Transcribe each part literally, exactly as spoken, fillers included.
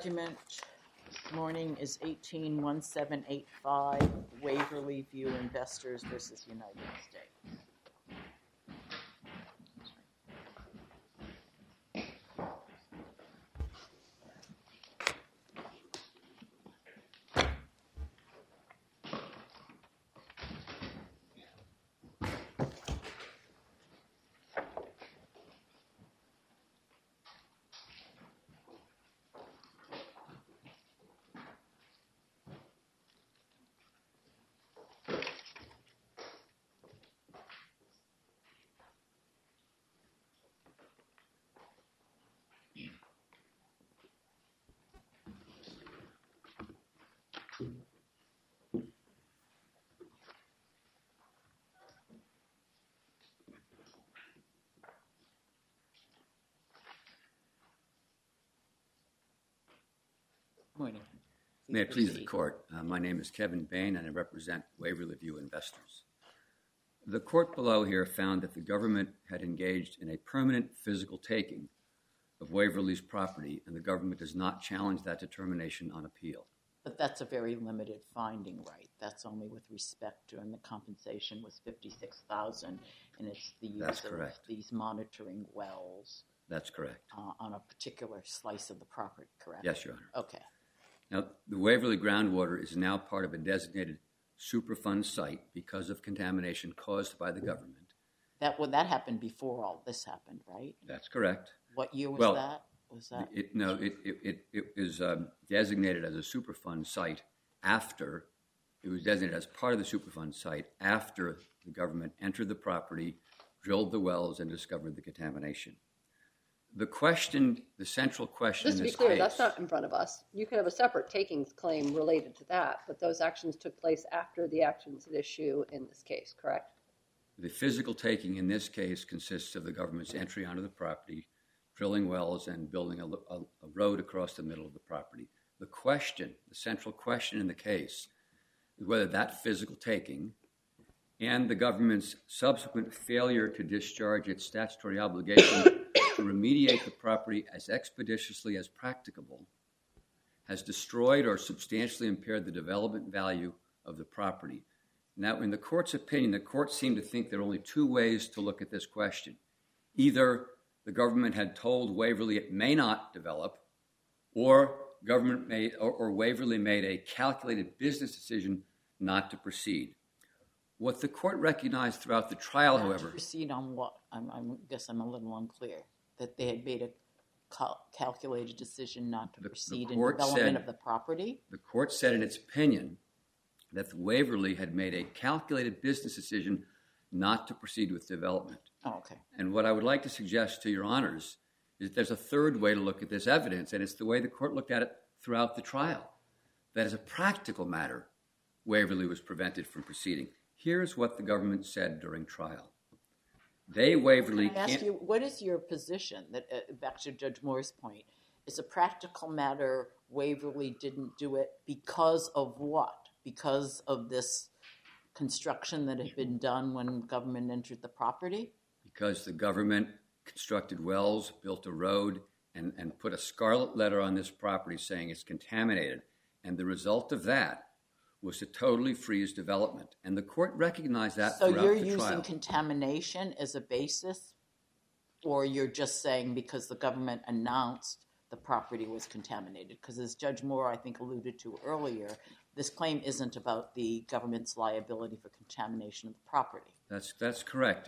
argument this morning is eighteen seventeen eighty-five, Waverly View Investors versus United States. Morning. May it please the court. Uh, my name is Kevin Bain and I represent Waverly View Investors. The court below here found that the government had engaged in a permanent physical taking of Waverly's property, and the government does not challenge that determination on appeal. But that's a very limited finding, right? That's only with respect to, and the compensation was fifty-six thousand dollars, and it's the use That's of correct. these monitoring wells. That's correct. Uh, on a particular slice of the property, correct? Yes, Your Honor. Okay. Now, the Waverly groundwater is now part of a designated Superfund site because of contamination caused by the government. That well, that happened before all this happened, right? That's correct. What year was well, that? Was that? It, no, it, it, it, it is um, designated as a Superfund site after, it was designated as part of the Superfund site after the government entered the property, drilled the wells, and discovered the contamination. The question, the central question Just to in be this clear, case, that's not in front of us. You could have a separate takings claim related to that, but those actions took place after the actions at issue in this case, correct? the physical taking in this case consists of the government's entry onto the property, drilling wells, and building a, a, a road across the middle of the property. The question, the central question in the case, is whether that physical taking and the government's subsequent failure to discharge its statutory obligation to remediate the property as expeditiously as practicable has destroyed or substantially impaired the development value of the property. Now, in the court's opinion, the court seemed to think there are only two ways to look at this question. Either the government had told Waverly it may not develop, or government made, or, or Waverly made a calculated business decision not to proceed. What the court recognized throughout the trial, Not however... to proceed on what? I'm, I guess I'm a little unclear. That they had made a cal- calculated decision not to The- the proceed in court development said- of the property? The court said in its opinion that the Waverly had made a calculated business decision not to proceed with development. Oh, okay. And what I would like to suggest to your honors is that there's a third way to look at this evidence, and it's the way the court looked at it throughout the trial. That as a practical matter, Waverly was prevented from proceeding. Here's what the government said during trial. They, Waverly, Can I ask can't... you, what is your position, that uh, back to Judge Moore's point, is a practical matter Waverly didn't do it because of what? Because of this construction that had been done when government entered the property? Because the government constructed wells, built a road, and, and put a scarlet letter on this property saying it's contaminated. And the result of that was to totally freeze development. And the court recognized that So throughout you're the using trial. contamination as a basis? Or you're just saying because the government announced the property was contaminated? Because as Judge Moore, I think, alluded to earlier, this claim isn't about the government's liability for contamination of the property. That's, that's correct.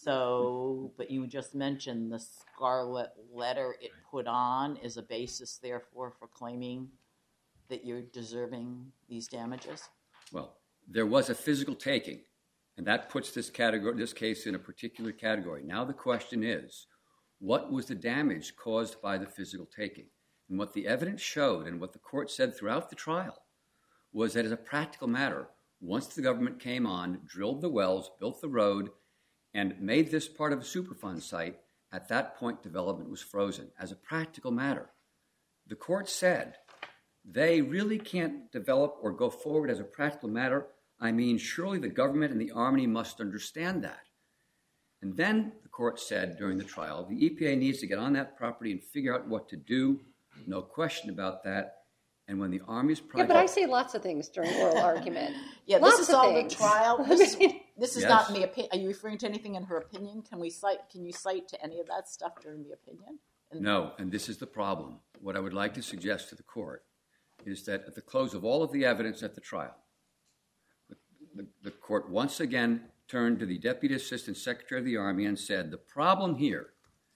So, but you just mentioned the scarlet letter it put on is a basis, therefore, for claiming that you're deserving these damages? Well, there was a physical taking, and that puts this category, this case in a particular category. Now the question is, what was the damage caused by the physical taking? And what the evidence showed, and what the court said throughout the trial, was that as a practical matter, once the government came on, drilled the wells, built the road, and made this part of a Superfund site, at that point development was frozen. As a practical matter, the court said they really can't develop or go forward as a practical matter. I mean, surely the government and the Army must understand that. And then the court said during the trial, the E P A needs to get on that property and figure out what to do No question about that. And when the Army's Yeah, project... but I say lots of things during oral argument. Yeah, Lots this is of all things. the trial. This, is- this is Yes. not me. Opi- Are you referring to anything in her opinion? Can we cite? Can you cite to any of that stuff during the opinion? And No, and this is the problem. What I would like to suggest to the court is that at the close of all of the evidence at the trial, the, the, the court once again turned to the Deputy Assistant Secretary of the Army and said, the problem here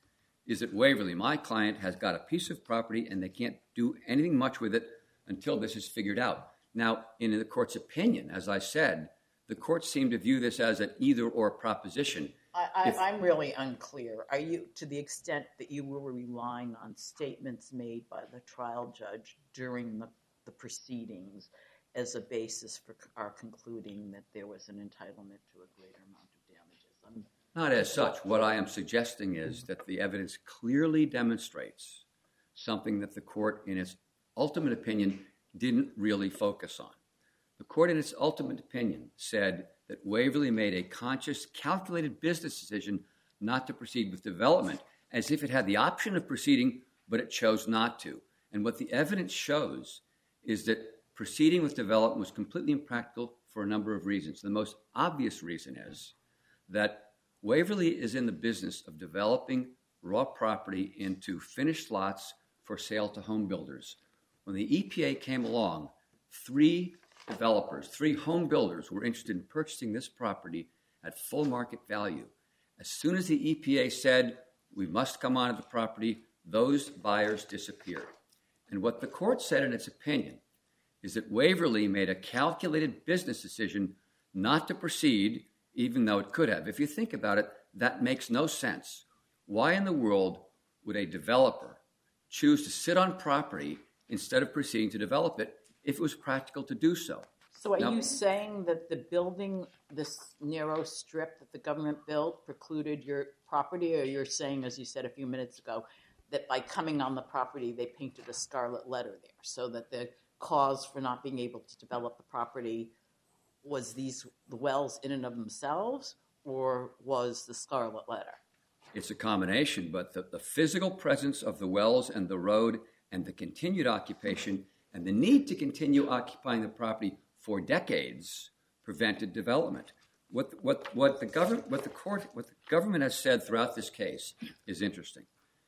is that Waverly, my client, has got a piece of property and they can't do anything much with it until this is figured out. Now, in the court's opinion, as I said, the court seemed to view this as an either-or proposition. I, I, If- I'm really unclear. Are you, to the extent that you were relying on statements made by the trial judge during the, the proceedings as a basis for c- our concluding that there was an entitlement to a greater amount of damages? I'm, Not as such. What I am suggesting is that the evidence clearly demonstrates something that the court, in its ultimate opinion, didn't really focus on. The court, in its ultimate opinion, said that Waverly made a conscious, calculated business decision not to proceed with development, as if it had the option of proceeding, but it chose not to. And what the evidence shows is that proceeding with development was completely impractical for a number of reasons. The most obvious reason is that Waverly is in the business of developing raw property into finished lots for sale to home builders. When the E P A came along, three developers, three home builders were interested in purchasing this property at full market value. As soon as the E P A said, we must come onto the property, those buyers disappeared. And what the court said in its opinion is that Waverly made a calculated business decision not to proceed, even though it could have. If you think about it, that makes no sense. Why in the world would a developer choose to sit on property instead of proceeding to develop it if it was practical to do so? so are Now- you saying that the building, this narrow strip that the government built, precluded your property? Or you're saying, as you said a few minutes ago, that by coming on the property, they painted a scarlet letter there, so that the cause for not being able to develop the property was these the wells in and of themselves, or was the scarlet letter? It's a combination, but the, the physical presence of the wells and the road and the continued occupation and the need to continue occupying the property for decades prevented development. What, what, what, the government, what, the court, what the government has said throughout this case is interesting.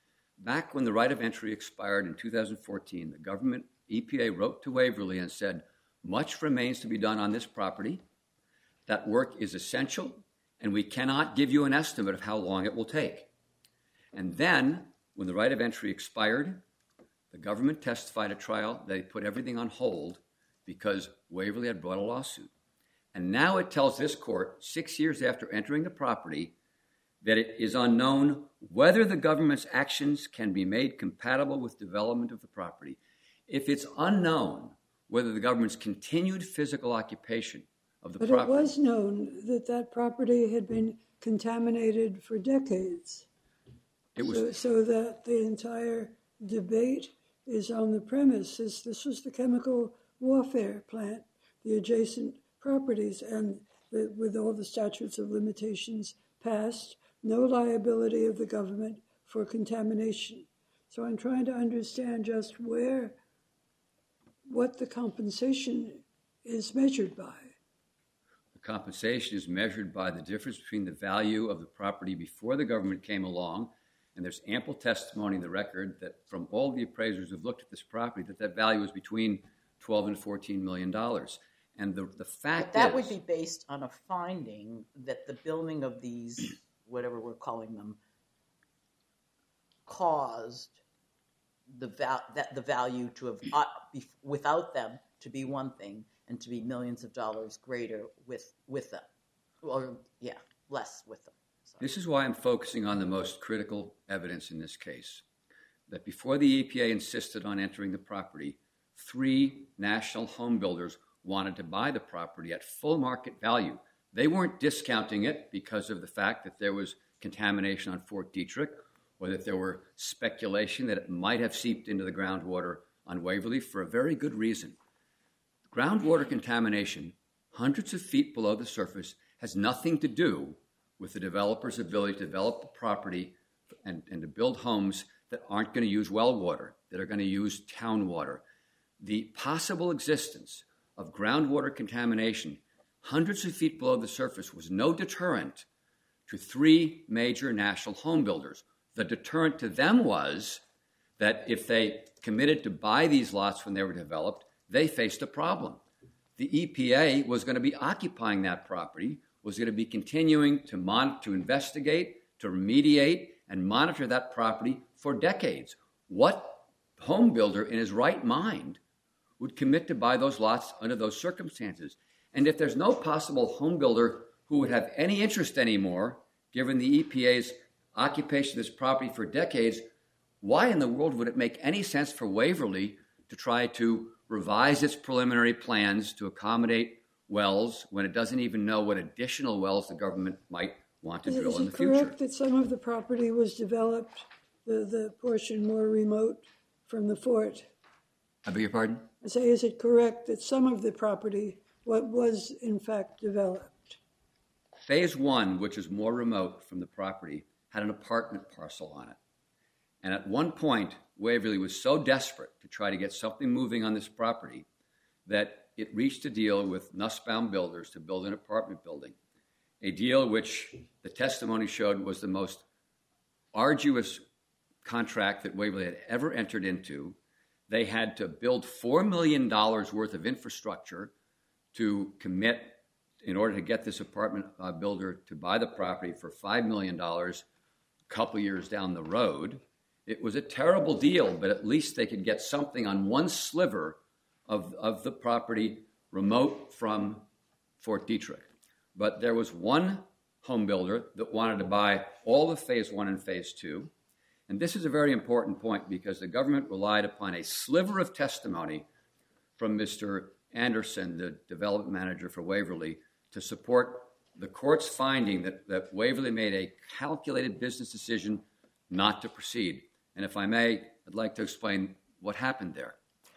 Back when the right of entry expired in two thousand fourteen, the government E P A wrote to Waverly and said, much remains to be done on this property. That work is essential, and we cannot give you an estimate of how long it will take. And then, when the right of entry expired, the government testified at trial that it put everything on hold because Waverly had brought a lawsuit. And now it tells this court, six years after entering the property, that it is unknown whether the government's actions can be made compatible with development of the property. If it's unknown whether the government's continued physical occupation of the But property... it was known that that property had been contaminated for decades. It was, so, so that the entire debate is on the premise this, this was the chemical warfare plant, the adjacent properties, and the, with all the statutes of limitations passed, no liability of the government for contamination. So I'm trying to understand just where, what the compensation is measured by. the compensation is measured by the difference between the value of the property before the government came along, and there's ample testimony in the record that from all the appraisers who've looked at this property that that value is between twelve and fourteen million dollars. And the, the fact But that is, would be based on a finding that the building of these, whatever we're calling them, caused the val- that the value to have uh, be, without them to be one thing and to be millions of dollars greater with with them, or yeah, less with them. Sorry. this is why I'm focusing on the most critical evidence in this case, that before the E P A insisted on entering the property, three national home builders wanted to buy the property at full market value. They weren't discounting it because of the fact that there was contamination on Fort Detrick or that there were speculation that it might have seeped into the groundwater on Waverly for a very good reason. Groundwater contamination, hundreds of feet below the surface, has nothing to do with the developer's ability to develop the property and, and to build homes that aren't going to use well water, that are going to use town water. The possible existence of groundwater contamination hundreds of feet below the surface was no deterrent to three major national home builders. The deterrent to them was that if they committed to buy these lots when they were developed, they faced a problem. The E P A was going to be occupying that property, was going to be continuing to mon- to investigate, to remediate, and monitor that property for decades. What home builder in his right mind would commit to buy those lots under those circumstances? And if there's no possible home builder who would have any interest anymore, given the E P A's occupation of this property for decades, why in the world would it make any sense for Waverly to try to revise its preliminary plans to accommodate wells when it doesn't even know what additional wells the government might want to Is, drill is in the it future? correct that some of the property was developed, the, the portion more remote from the fort? I beg your pardon? I say, is it correct that some of the property what was in fact developed? Phase one, which is more remote from the property, had an apartment parcel on it. And at one point, Waverly was so desperate to try to get something moving on this property that it reached a deal with Nussbaum Builders to build an apartment building, a deal which the testimony showed was the most arduous contract that Waverly had ever entered into. They had to build four million dollars worth of infrastructure to commit in order to get this apartment uh, builder to buy the property for five million dollars a couple years down the road. It was a terrible deal, but at least they could get something on one sliver of, of the property remote from Fort Detrick. But there was one home builder that wanted to buy all of phase one and phase two. And this is a very important point because the government relied upon a sliver of testimony from Mister Anderson, the development manager for Waverly, to support the court's finding that, that Waverly made a calculated business decision not to proceed. And if I may, I'd like to explain what happened there.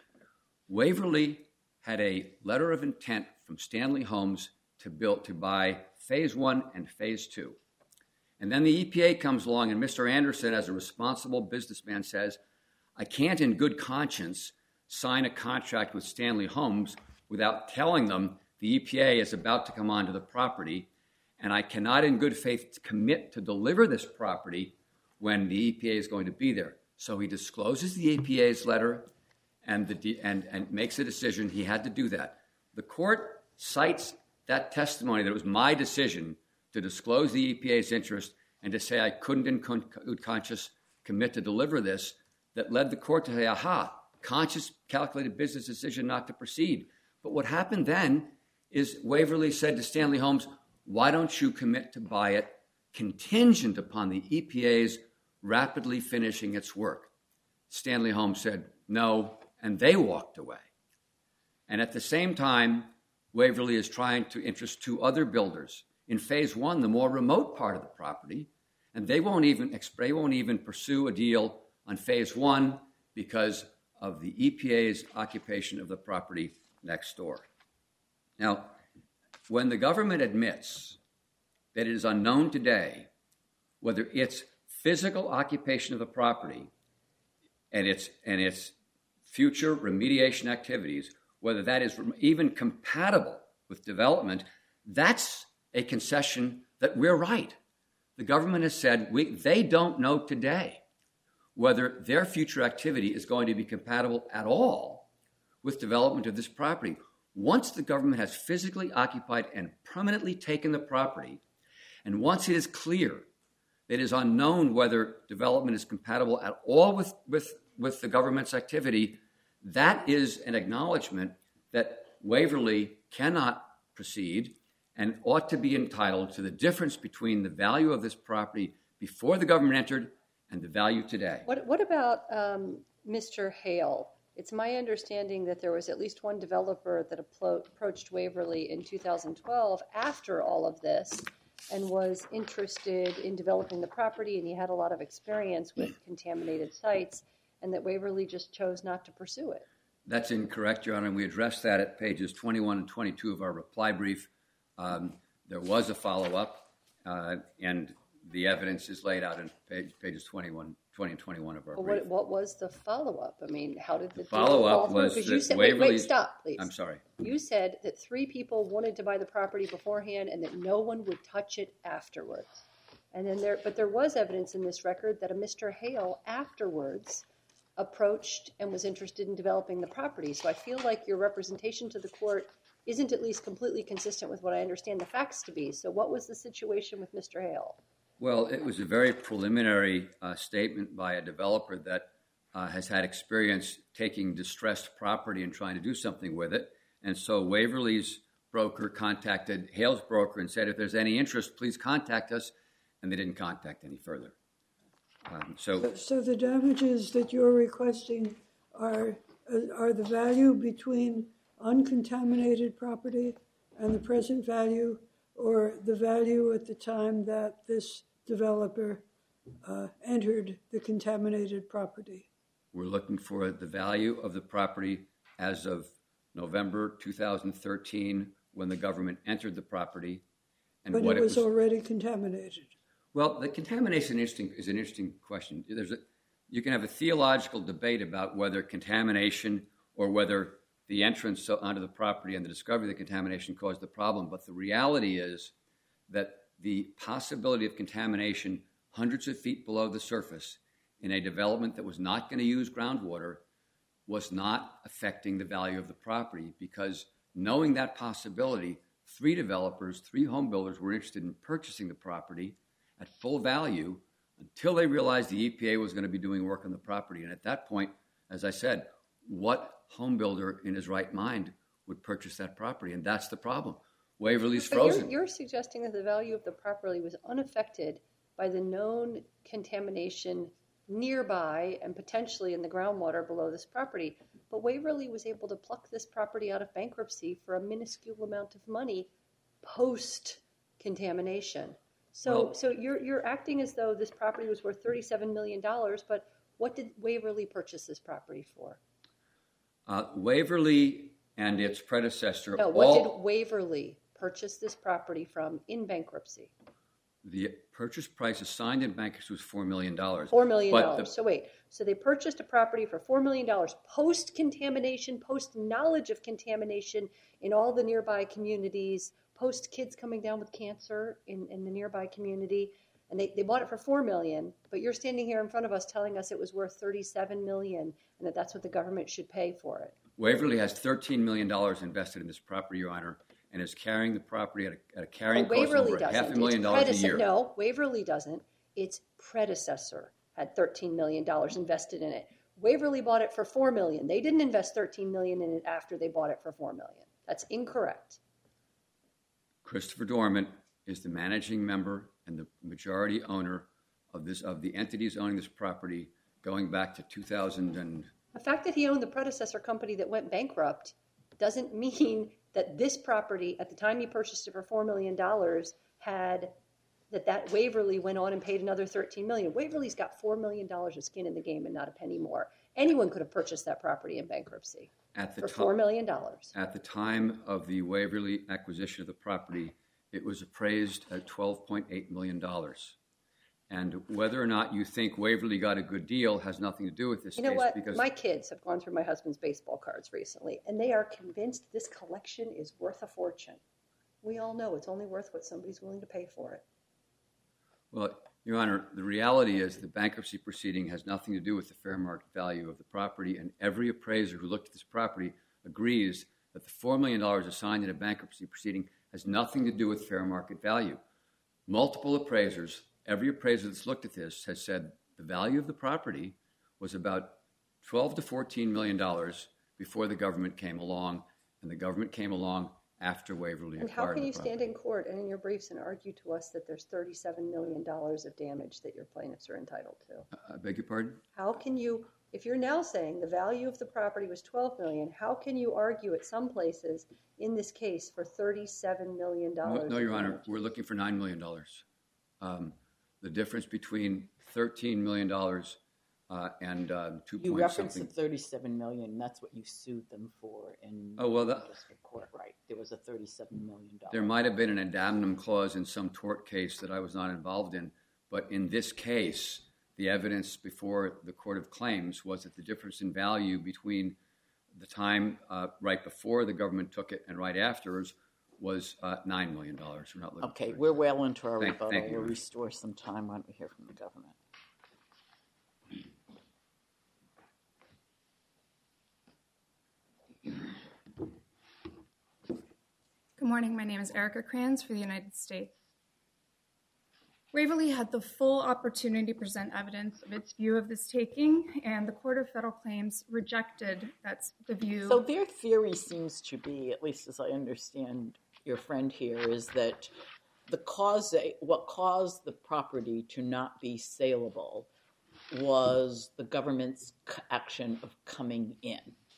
Waverly had a letter of intent from Stanley Homes to build to buy phase one and phase two. And then the E P A comes along and Mister Anderson, as a responsible businessman, says, I can't in good conscience sign a contract with Stanley Homes without telling them the E P A is about to come onto the property, and I cannot in good faith commit to deliver this property when the E P A is going to be there. So he discloses the E P A's letter and, the, and, and makes a decision. He had to do that. The court cites that testimony that it was my decision to disclose the E P A's interest and to say I couldn't in good conscience commit to deliver this, that led the court to say, aha, conscious, calculated business decision not to proceed. But what happened then is Waverly said to Stanley Homes, why don't you commit to buy it contingent upon the E P A's rapidly finishing its work? Stanley Homes said no, and they walked away. And at the same time, Waverly is trying to interest two other builders in phase one, the more remote part of the property, and they won't even they won't even pursue a deal on phase one because of the E P A's occupation of the property next door. Now, when the government admits that it is unknown today whether its physical occupation of the property and its and its future remediation activities, whether that is even compatible with development, that's a concession that we're right. The government has said we, they don't know today whether their future activity is going to be compatible at all with development of this property. Once the government has physically occupied and permanently taken the property, and once it is clear that it is unknown whether development is compatible at all with, with, with the government's activity, that is an acknowledgement that Waverly cannot proceed and ought to be entitled to the difference between the value of this property before the government entered and the value today. What, what about um, Mister Hale? It's my understanding that there was at least one developer that appro- approached Waverly in two thousand twelve after all of this and was interested in developing the property, and he had a lot of experience with contaminated sites, and that Waverly just chose not to pursue it. That's incorrect, Your Honor, and we addressed that at pages twenty-one and twenty-two of our reply brief. Um, there was a follow-up, uh, and the evidence is laid out in page, pages twenty-one, twenty and twenty-one of our But brief. what, what was the follow-up? I mean, how did the, The follow-up deal fall was through? 'Cause that you said, wait, wait, Waverly's- stop, please. I'm sorry. You said that three people wanted to buy the property beforehand and that no one would touch it afterwards. And then there, but there was evidence in this record that a Mister Hale afterwards approached and was interested in developing the property. So I feel like your representation to the court isn't at least completely consistent with what I understand the facts to be. So what was the situation with Mister Hale? Well, it was a very preliminary uh, statement by a developer that uh, has had experience taking distressed property and trying to do something with it. And so Waverly's broker contacted Hale's broker and said, if there's any interest, please contact us. And they didn't contact any further. Um, so, So, so the damages that you're requesting are uh, are the value between uncontaminated property and the present value, or the value at the time that this developer uh, entered the contaminated property? we're looking for the value of the property as of November two thousand thirteen, when the government entered the property. And But what it was was already contaminated. Well, the contamination interesting, is an interesting question. There's a, you can have a theological debate about whether contamination or whether the entrance onto the property and the discovery of the contamination caused the problem. But the reality is that the possibility of contamination hundreds of feet below the surface in a development that was not going to use groundwater was not affecting the value of the property, because knowing that possibility, three developers, three home builders were interested in purchasing the property at full value until they realized the E P A was going to be doing work on the property. And at that point, as I said, what home builder in his right mind would purchase that property? And that's the problem. Waverly's But frozen. You're, you're suggesting that the value of the property was unaffected by the known contamination nearby and potentially in the groundwater below this property. But Waverly was able to pluck this property out of bankruptcy for a minuscule amount of money post-contamination. So, Well- so you're you're acting as though this property was worth thirty-seven million dollars, but what did Waverly purchase this property for? Uh, Waverly and its predecessor No, what all... did Waverly purchase this property from in bankruptcy? The purchase price assigned in bankruptcy was four million dollars. Four million But dollars. the- So wait, so they purchased a property for four million dollars post contamination, post knowledge of contamination in all the nearby communities, post kids coming down with cancer in, in the nearby community, and they, they bought it for four million. But you're standing here in front of us telling us it was worth thirty-seven million, and that that's what the government should pay for it. Waverly has thirteen million dollars invested in this property, Your Honor, and is carrying the property at a, at a carrying Oh, cost of Waverly over doesn't. half a million Its dollars a predece- year. No, Waverly doesn't. Its predecessor had thirteen million dollars invested in it. Waverly bought it for four million dollars. They didn't invest thirteen million dollars in it after they bought it for four million dollars. That's incorrect. Christopher Dormant is the managing member and the majority owner of this of the entities owning this property going back to two thousand. And The fact that he owned the predecessor company that went bankrupt doesn't mean that this property, at the time he purchased it for four million dollars, had that that Waverly went on and paid another thirteen million dollars. Waverly's got four million dollars of skin in the game and not a penny more. Anyone could have purchased that property in bankruptcy at the for ti- four million dollars. at the time of the Waverly acquisition of the property, it was appraised at twelve point eight million dollars. And whether or not you think Waverly got a good deal has nothing to do with this You know case, what? because My kids have gone through my husband's baseball cards recently, and they are convinced this collection is worth a fortune. We all know it's only worth what somebody's willing to pay for it. Well, Your Honor, the reality is the bankruptcy proceeding has nothing to do with the fair market value of the property, and every appraiser who looked at this property agrees that the four million dollars assigned in a bankruptcy proceeding has nothing to do with fair market value. Multiple appraisers, every appraiser that's looked at this has said the value of the property was about twelve to fourteen million dollars before the government came along, and the government came along after Waverly And how acquired can the you property. stand in court and in your briefs and argue to us that there's thirty-seven million dollars of damage that your plaintiffs are entitled to? I beg your pardon? How can you, if you're now saying the value of the property was twelve million dollars, how can you argue at some places in this case for thirty-seven million dollars? No, no, Your Honor, we're looking for nine million dollars. Um, the difference between thirteen million dollars uh, and uh, two You point referenced the something. thirty-seven million dollars. That's what you sued them for in Oh, well, that- the district court, right? There was a thirty-seven million dollars. There might have been an addendum clause in some tort case that I was not involved in, but in this case, the evidence before the Court of Claims was that the difference in value between the time uh, right before the government took it and right afterwards was uh, nine million dollars. We're not looking Okay, for we're well into our Thank- rebuttal. thank you. We'll restore some time. Why don't we hear from the government? Good morning. My name is Erica Kranz for the United States. Waverly had the full opportunity to present evidence of its view of this taking, and the Court of Federal Claims rejected that's the view. So their theory seems to be, at least as I understand your friend here, is that the cause, what caused the property to not be saleable was the government's action of coming in,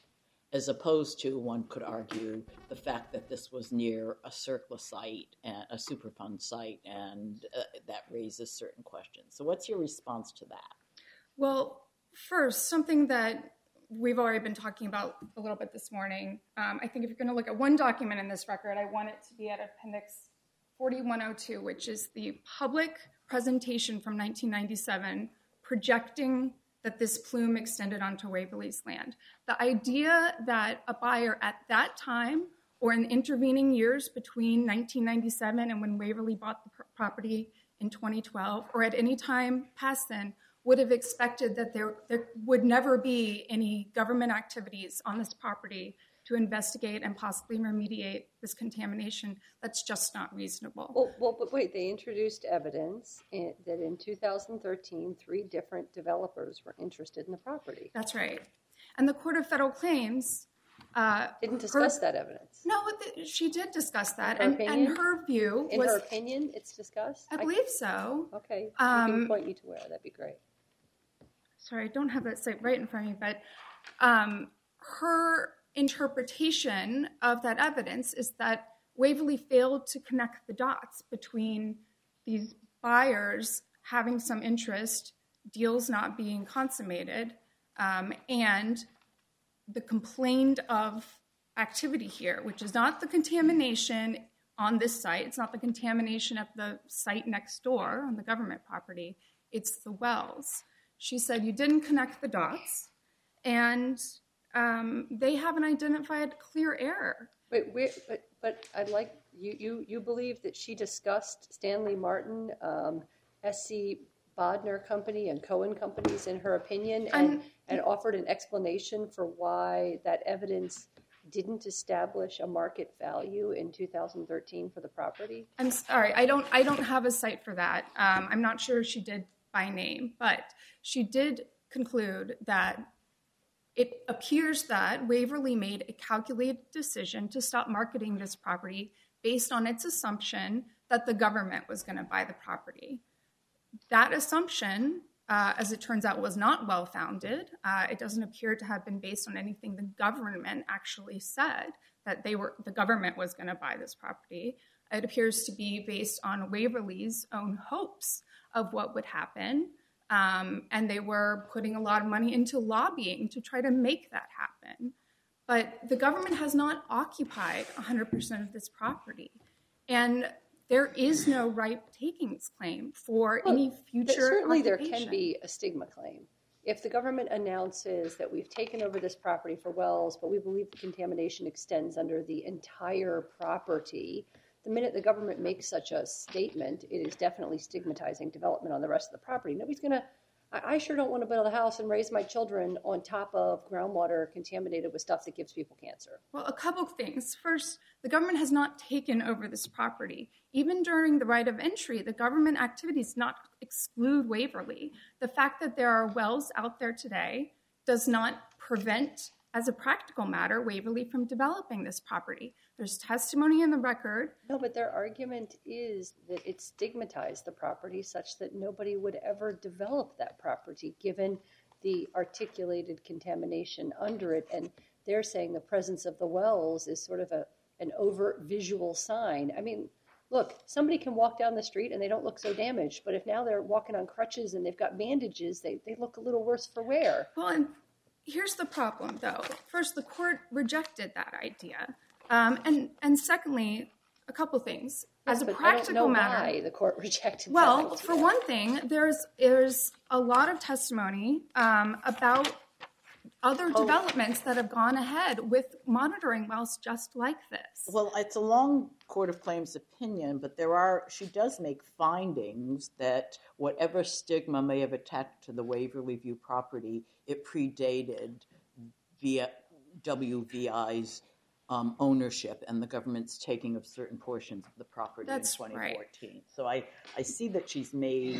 as opposed to, one could argue, the fact that this was near a surplus site, and a Superfund site, and uh, that raises certain questions. So what's your response to that? Well, first, something that we've already been talking about a little bit this morning. Um, I think if you're going to look at one document in this record, I want it to be at Appendix forty-one oh two, which is the public presentation from nineteen ninety-seven projecting that this plume extended onto Waverly's land. The idea that a buyer at that time or in intervening years between nineteen ninety-seven and when Waverly bought the pr- property in twenty twelve, or at any time past then, would have expected that there, there would never be any government activities on this property to investigate and possibly remediate this contamination. That's just not reasonable. Well, well, but wait, they introduced evidence in, that in two thousand thirteen, three different developers were interested in the property. That's right. And the Court of Federal Claims uh, Didn't discuss her, that evidence. No, the, she did discuss that. Her And, opinion? and her view In was... her opinion, it's discussed? I believe so. Okay, Um, you can point me to where, that'd be great. Sorry, I don't have that site right in front of me, but um, her interpretation of that evidence is that Waverly failed to connect the dots between these buyers having some interest, deals not being consummated, um, and the complained of activity here, which is not the contamination on this site. It's not the contamination at the site next door on the government property. It's the wells. She said you didn't connect the dots, and um, they haven't identified clear error. Wait, wait, but, but I'd like, you, you, you believe that she discussed Stanley Martin, um, S C Bodner Company and Cohen Companies in her opinion, and, Um, and offered an explanation for why that evidence didn't establish a market value in two thousand thirteen for the property? I'm sorry, I don't, I don't have a site for that. Um, I'm not sure she did by name, but she did conclude that it appears that Waverly made a calculated decision to stop marketing this property based on its assumption that the government was going to buy the property. That assumption, uh, as it turns out, was not well-founded. Uh, it doesn't appear to have been based on anything the government actually said, that they were, the government was going to buy this property. It appears to be based on Waverly's own hopes of what would happen. Um, and they were putting a lot of money into lobbying to try to make that happen. But the government has not occupied one hundred percent of this property. And there is no right takings claim for well, any future certainly occupation. There can be a stigma claim. If the government announces that we've taken over this property for wells, but we believe the contamination extends under the entire property, the minute the government makes such a statement, it is definitely stigmatizing development on the rest of the property. Nobody's going to, I sure don't want to build a house and raise my children on top of groundwater contaminated with stuff that gives people cancer. Well, a couple of things. First, the government has not taken over this property. Even during the right of entry, the government activities not exclude Waverly. The fact that there are wells out there today does not prevent, as a practical matter, Waverly from developing this property. There's testimony in the record. No, but their argument is that it stigmatized the property such that nobody would ever develop that property given the articulated contamination under it. And they're saying the presence of the wells is sort of a an overt visual sign. I mean, look, somebody can walk down the street and they don't look so damaged, but if now they're walking on crutches and they've got bandages, they, they look a little worse for wear. Well, and here's the problem, though. First, the court rejected that idea. Um, and, and secondly, a couple things. as a But practical I don't know matter, why the court rejected well, that for idea. one thing, there's there's a lot of testimony um, about other Oh. developments that have gone ahead with monitoring wells just like this. Well, it's a long Court of Claims opinion, but there are, she does make findings that whatever stigma may have attached to the Waverly View property, it predated via W V I's um, ownership and the government's taking of certain portions of the property That's in right. twenty fourteen. So I, I see that she's made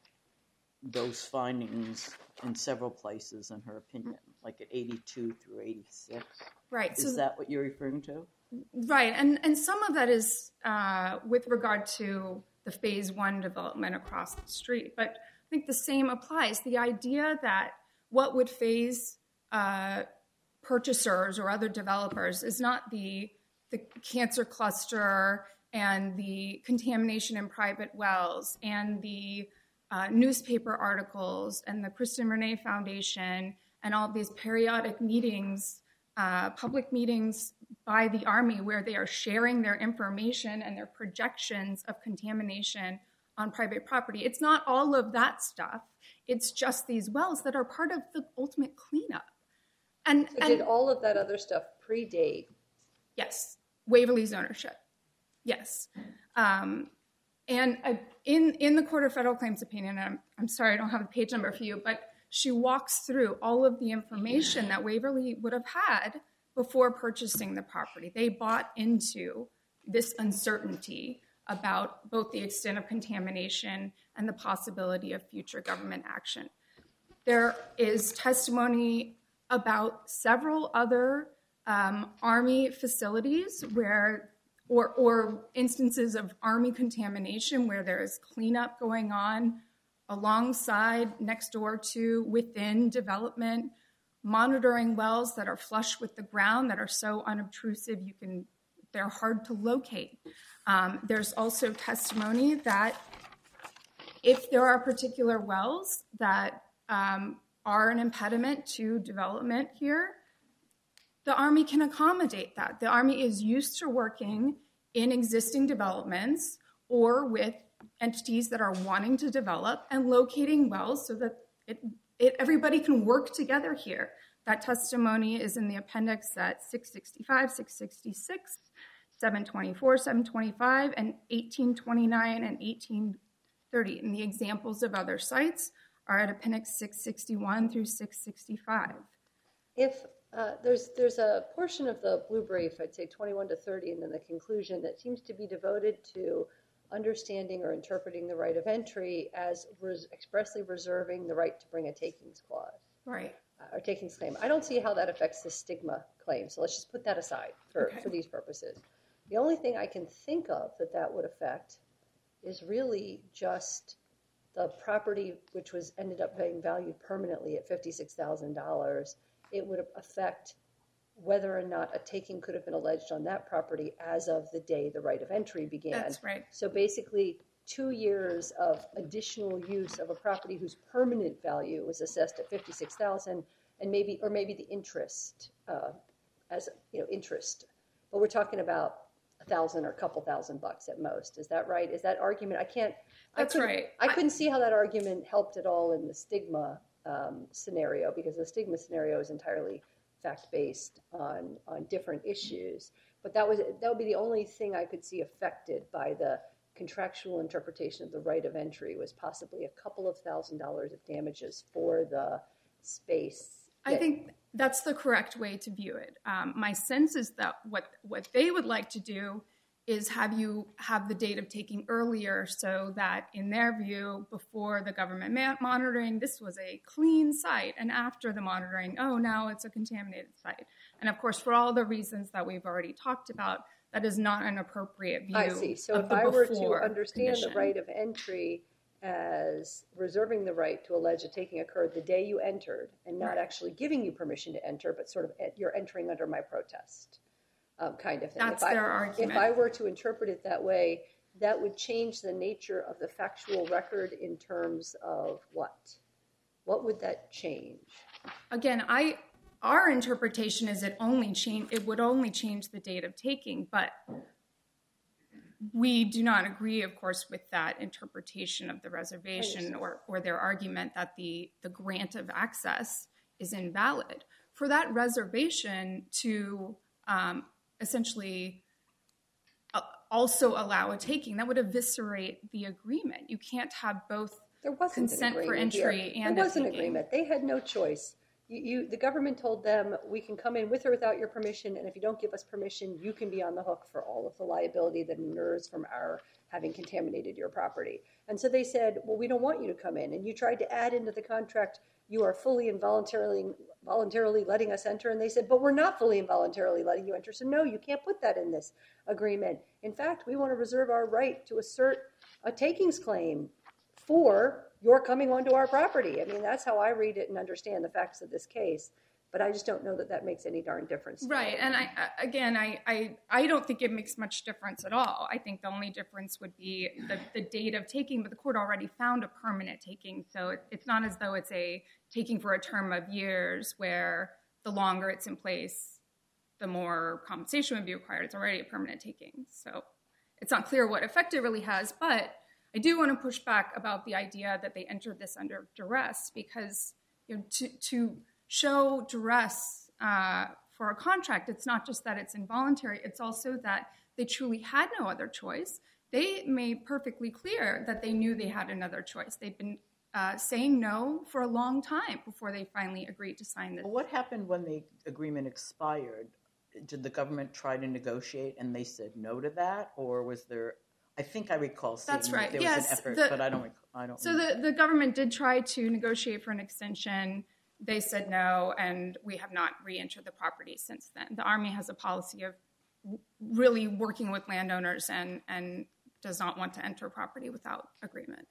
those findings in several places in her opinion, like at eighty-two through eighty-six. Right. Is So that what you're referring to? right, and and some of that is uh, with regard to the phase one development across the street, but I think the same applies. The idea that what would phase uh, purchasers or other developers is not the the cancer cluster and the contamination in private wells and the uh, newspaper articles and the Kristen Renee Foundation and all these periodic meetings, uh, public meetings by the Army where they are sharing their information and their projections of contamination on private property. It's not all of that stuff. It's just these wells that are part of the ultimate cleanup. And, So and did all of that other stuff predate? yes, Waverly's ownership. Yes. Um, and uh, in, in the Court of Federal Claims opinion, and I'm, I'm sorry I don't have a page number for you, but she walks through all of the information that Waverly would have had before purchasing the property. They bought into this uncertainty about both the extent of contamination and the possibility of future government action. There is testimony about several other um, Army facilities where, or, or instances of Army contamination where there is cleanup going on alongside, next door to, within development, monitoring wells that are flush with the ground, that are so unobtrusive you can, they're hard to locate. Um, there's also testimony that if there are particular wells that um, are an impediment to development here, the Army can accommodate that. The Army is used to working in existing developments or with entities that are wanting to develop and locating wells so that it, it, everybody can work together here. That testimony is in the appendix at six sixty-five, six sixty-six, seven twenty-four, seven twenty-five, and eighteen twenty-nine and eighteen thirty. And the examples of other sites are at appendix six sixty-one through six sixty-five. If uh, there's there's a portion of the blue brief, I'd say twenty-one to thirty, and then the conclusion that seems to be devoted to understanding or interpreting the right of entry as res- expressly reserving the right to bring a takings clause. Right. Uh, or takings claim. I don't see how that affects the stigma claim, so let's just put that aside for, Okay. for these purposes. The only thing I can think of that that would affect is really just the property which was ended up being valued permanently at fifty-six thousand dollars. It would affect whether or not a taking could have been alleged on that property as of the day the right of entry began. That's right. So basically, two years of additional use of a property whose permanent value was assessed at fifty-six thousand dollars, and maybe, or maybe the interest, uh, as you know, interest. But we're talking about a thousand or a couple thousand bucks at most. Is that right? Is that argument? I can't. That's I couldn't- right. I couldn't see how that argument helped at all in the stigma um, scenario, because the stigma scenario is entirely fact-based on on different issues. But that was that would be the only thing I could see affected by the contractual interpretation of the right of entry, was possibly a couple of thousand dollars of damages for the space. I that- think that's the correct way to view it. Um, my sense is that what, what they would like to do is have you have the date of taking earlier, so that in their view, before the government ma- monitoring, this was a clean site, and after the monitoring, oh, now it's a contaminated site. And of course, for all the reasons that we've already talked about, that is not an appropriate view. I see. So of if the I were to before understand condition. the right of entry as reserving the right to allege a taking occurred the day you entered, and not Right. actually giving you permission to enter, but sort of at, you're entering under my protest, um, kind of thing. That's if I, their argument. If I were to interpret it that way, that would change the nature of the factual record in terms of what? What would that change? Again, I our interpretation is it only change it would only change the date of taking, but we do not agree, of course, with that interpretation of the reservation or, or their argument that the, the grant of access is invalid. For that reservation to um, essentially uh, also allow a taking, that would eviscerate the agreement. You can't have both there wasn't consent an for entry here. and there was a an taking. agreement. They had no choice. You, you, the government told them, we can come in with or without your permission, and if you don't give us permission, you can be on the hook for all of the liability that inures from our having contaminated your property. And so they said, well, we don't want you to come in. And you tried to add into the contract, you are fully and voluntarily, voluntarily letting us enter. And they said, but we're not fully and voluntarily letting you enter. So no, you can't put that in this agreement. In fact, we want to reserve our right to assert a takings claim for your coming onto our property. I mean, that's how I read it and understand the facts of this case. But I just don't know that that makes any darn difference. Right. And I, again, I, I, I don't think it makes much difference at all. I think the only difference would be the, the date of taking, but the court already found a permanent taking. So it, it's not as though it's a taking for a term of years where the longer it's in place, the more compensation would be required. It's already a permanent taking. So it's not clear what effect it really has, but I do want to push back about the idea that they entered this under duress, because you know, to, to show duress uh, for a contract, it's not just that it's involuntary, it's also that they truly had no other choice. They made perfectly clear that they knew they had another choice. They've been uh, saying no for a long time before they finally agreed to sign this. What happened when the agreement expired? Did the government try to negotiate and they said no to that? Or was there... I think I recall seeing That's right. that there yes, was an effort, the, but I don't recall. I don't so the, the government did try to negotiate for an extension. They said no, and we have not re-entered the property since then. The Army has a policy of really working with landowners and, and does not want to enter property without agreement.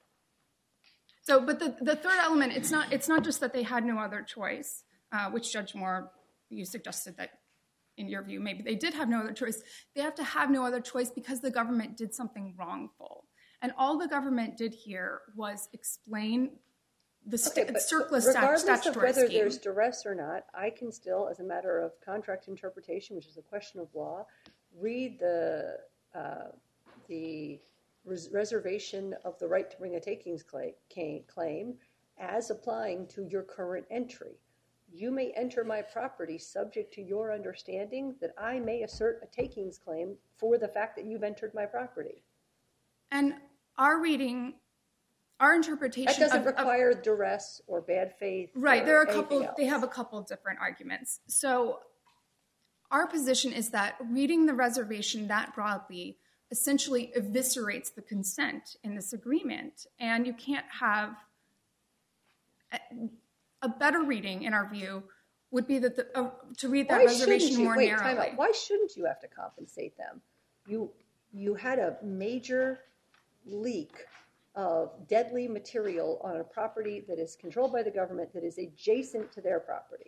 So, but the, the third element, it's not, it's not just that they had no other choice, uh, which Judge Moore, you suggested that in your view, maybe they did have no other choice. They have to have no other choice because the government did something wrongful. And all the government did here was explain the st- okay, surplus regardless statutory of whether scheme. There's duress or not, I can still, as a matter of contract interpretation, which is a question of law, read the uh, the res- reservation of the right to bring a takings claim, claim as applying to your current entry. You may enter my property subject to your understanding that I may assert a takings claim for the fact that you've entered my property. And our reading, our interpretation that doesn't of, require of, duress or bad faith. Right, there are a couple. Else. They have a couple different arguments. So, our position is that reading the reservation that broadly essentially eviscerates the consent in this agreement, and you can't have. A, A better reading, in our view, would be that the, uh, to read that Why reservation you, more wait, narrowly. Time out. Why shouldn't you have to compensate them? You you had a major leak of deadly material on a property that is controlled by the government that is adjacent to their property.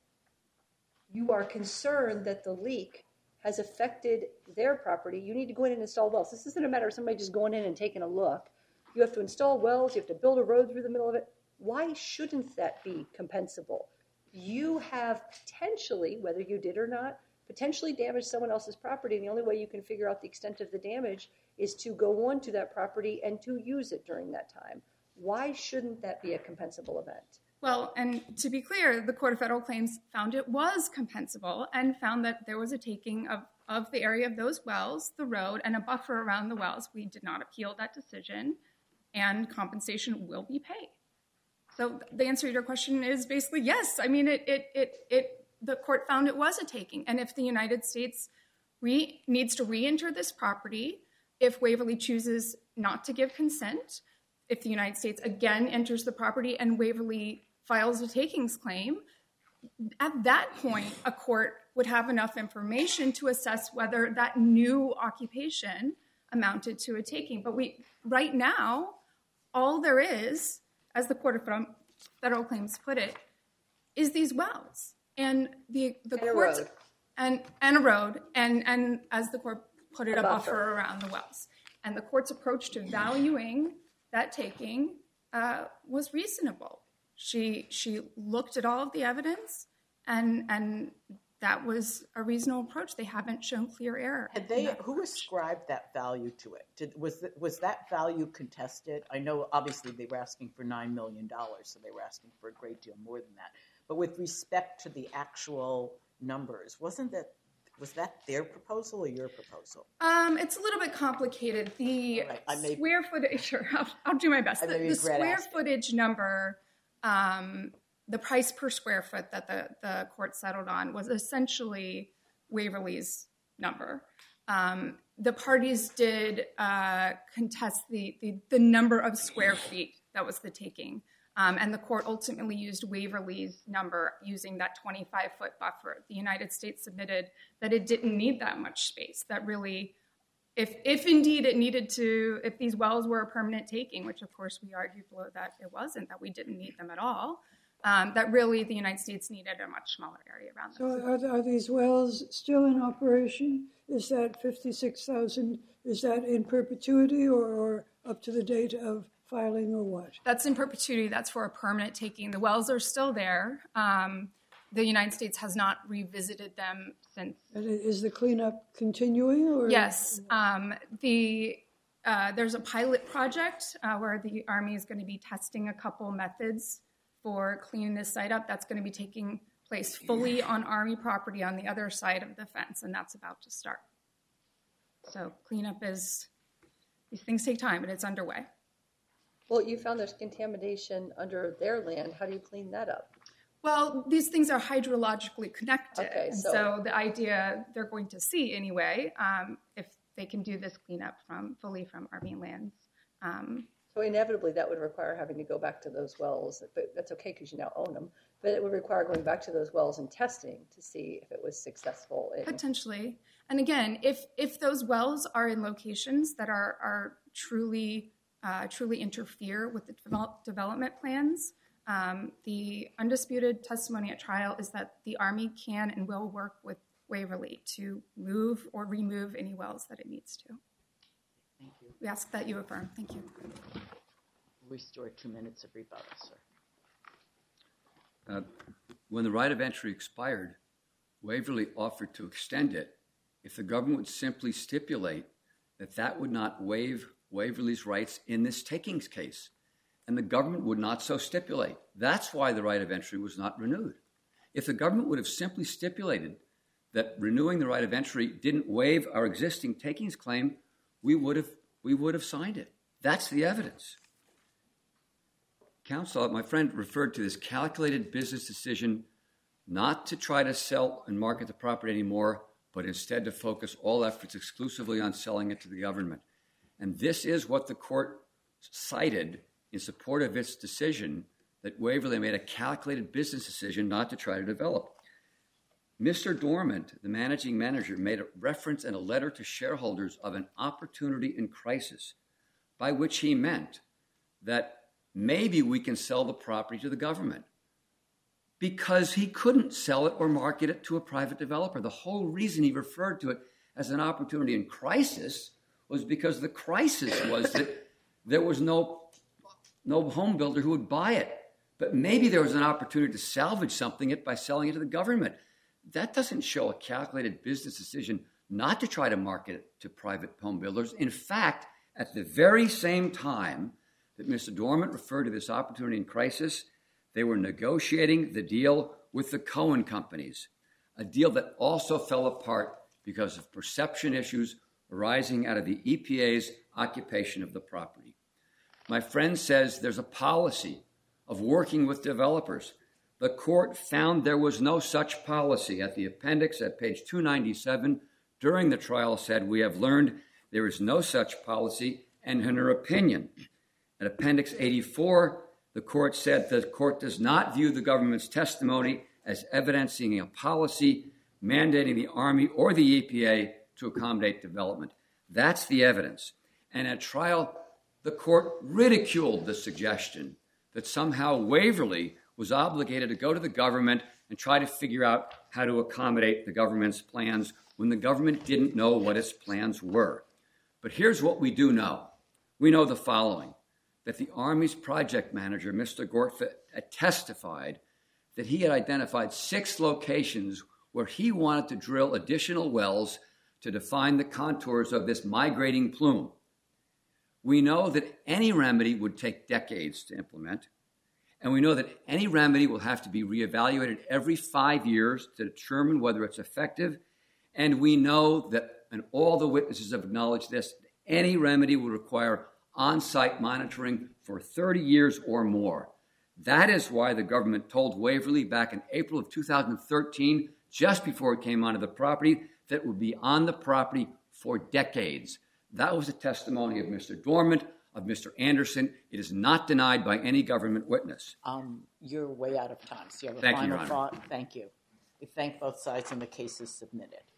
You are concerned that the leak has affected their property. You need to go in and install wells. This isn't a matter of somebody just going in and taking a look. You have to install wells. You have to build a road through the middle of it. Why shouldn't that be compensable? You have potentially, whether you did or not, potentially damaged someone else's property, and the only way you can figure out the extent of the damage is to go onto that property and to use it during that time. Why shouldn't that be a compensable event? Well, and to be clear, the Court of Federal Claims found it was compensable and found that there was a taking of, of the area of those wells, the road, and a buffer around the wells. We did not appeal that decision, and compensation will be paid. So the answer to your question is basically yes. I mean, it, it, it, it, the court found it was a taking. And if the United States re, needs to re-enter this property, if Waverly chooses not to give consent, if the United States again enters the property and Waverly files a takings claim, at that point, a court would have enough information to assess whether that new occupation amounted to a taking. But we, right now, all there is, as the Court of Federal Claims put it, is these wells. And the the and courts a road. and and a road and and as the court put it, a, a buffer. buffer around the wells. And the court's approach to valuing that taking uh, was reasonable. She she looked at all of the evidence and and that was a reasonable approach. They haven't shown clear error. Had they, who ascribed that value to it? Did, was, the, was that value contested? I know obviously they were asking for nine million dollars, so they were asking for a great deal more than that. But with respect to the actual numbers, wasn't that, was that their proposal or your proposal? Um, it's a little bit complicated. The right. I may, square footage, sure, I'll, I'll do my best. I The, the square asking. footage number, um, the price per square foot that the, the court settled on was essentially Waverly's number. Um, the parties did uh, contest the, the, the number of square feet that was the taking. Um, and the court ultimately used Waverly's number using that twenty-five foot buffer. The United States submitted that it didn't need that much space, that really, if, if indeed it needed to, if these wells were a permanent taking, which of course we argued below that it wasn't, that we didn't need them at all, um, that really the United States needed a much smaller area around them. So are, are these wells still in operation? Is that fifty-six thousand, is that in perpetuity or, or up to the date of filing or what? That's in perpetuity. That's for a permanent taking. The wells are still there. Um, the United States has not revisited them since. And is the cleanup continuing? Or? Yes. Um, the uh, there's a pilot project uh, where the Army is going to be testing a couple methods for cleaning this site up. That's going to be taking place fully on Army property on the other side of the fence, and that's about to start. So cleanup is, these things take time, but it's underway. Well, you found there's contamination under their land. How do you clean that up? Well, these things are hydrologically connected. Okay, and so, so the idea they're going to see anyway, um, if they can do this cleanup from fully from Army lands. Um, so inevitably that would require having to go back to those wells, but that's okay because you now own them. But it would require going back to those wells and testing to see if it was successful. In... Potentially. And again, if if those wells are in locations that are, are truly Uh, truly interfere with the develop, development plans. Um, the undisputed testimony at trial is that the Army can and will work with Waverly to move or remove any wells that it needs to. Thank you. We ask that you affirm. Thank you. Restore two minutes of rebuttal, sir. Uh, when the right of entry expired, Waverly offered to extend it if the government would simply stipulate that that would not waive Waverly's rights in this takings case, and the government would not so stipulate. That's why the right of entry was not renewed. If the government would have simply stipulated that renewing the right of entry didn't waive our existing takings claim, we would have we would have signed it. That's the evidence. Counsel, my friend referred to this calculated business decision not to try to sell and market the property anymore, but instead to focus all efforts exclusively on selling it to the government. And this is what the court cited in support of its decision that Waverly made a calculated business decision not to try to develop. Mister Dormant, the managing manager, made a reference in a letter to shareholders of an opportunity in crisis, by which he meant that maybe we can sell the property to the government because he couldn't sell it or market it to a private developer. The whole reason he referred to it as an opportunity in crisis was because the crisis was that there was no, no home builder who would buy it. But maybe there was an opportunity to salvage something it by selling it to the government. That doesn't show a calculated business decision not to try to market it to private home builders. In fact, at the very same time that Mister Dormant referred to this opportunity in crisis, they were negotiating the deal with the Cohen companies, a deal that also fell apart because of perception issues arising out of the E P A's occupation of the property. My friend says there's a policy of working with developers. The court found there was no such policy. At the appendix at page two ninety-seven, during the trial said, we have learned there is no such policy, and in her opinion, at appendix eighty-four, the court said the court does not view the government's testimony as evidencing a policy mandating the Army or the E P A to accommodate development. That's the evidence. And at trial, the court ridiculed the suggestion that somehow Waverly was obligated to go to the government and try to figure out how to accommodate the government's plans when the government didn't know what its plans were. But here's what we do know. We know the following, that the Army's project manager, Mister Gortfa, testified that he had identified six locations where he wanted to drill additional wells to define the contours of this migrating plume. We know that any remedy would take decades to implement, and we know that any remedy will have to be reevaluated every five years to determine whether it's effective, and we know that, and all the witnesses have acknowledged this, any remedy will require on-site monitoring for thirty years or more. That is why the government told Waverly back in April of two thousand thirteen, just before it came onto the property, that it would be on the property for decades. That was the testimony of Mister Dormant, of Mister Anderson. It is not denied by any government witness. Um, you're way out of time, so you have a Thank you, final Your Honor. thought? Thank you. We thank both sides, and the case is submitted.